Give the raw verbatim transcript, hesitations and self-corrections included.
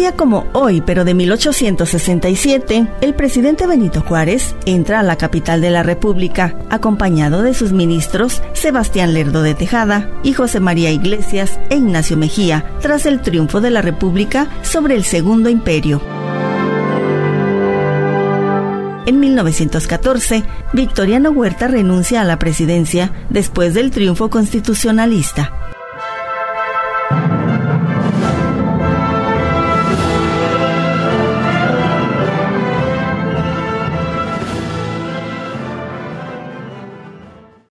día como hoy, pero de mil ochocientos sesenta y siete, el presidente Benito Juárez entra a la capital de la República, acompañado de sus ministros Sebastián Lerdo de Tejada y José María Iglesias e Ignacio Mejía, tras el triunfo de la República sobre el Segundo Imperio. En mil novecientos catorce, Victoriano Huerta renuncia a la presidencia después del triunfo constitucionalista.